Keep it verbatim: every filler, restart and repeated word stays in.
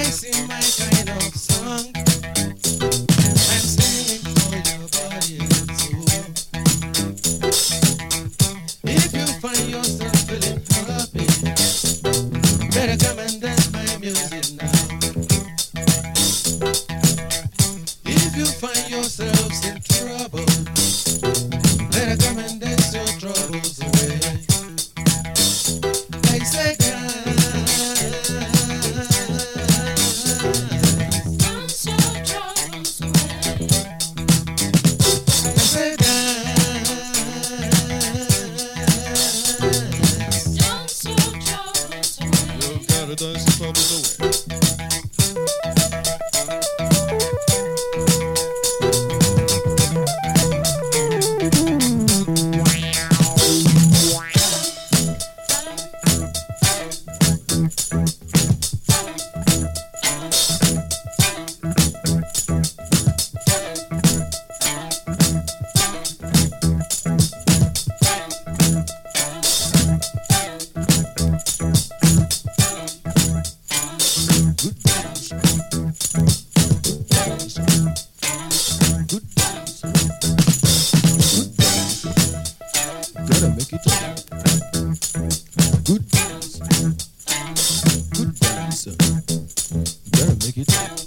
sing my kind of song. I'm singing for your body and soul. If you find yourself feeling happy, better come and dance my music now. If you find yourselves in trouble, better come and dance your troubles away. I say dance, dance your troubles away. I say dance, dance your troubles away. You gotta dance your troubles away. Gotta make it up. Good dancer, good dancer, gotta make it up.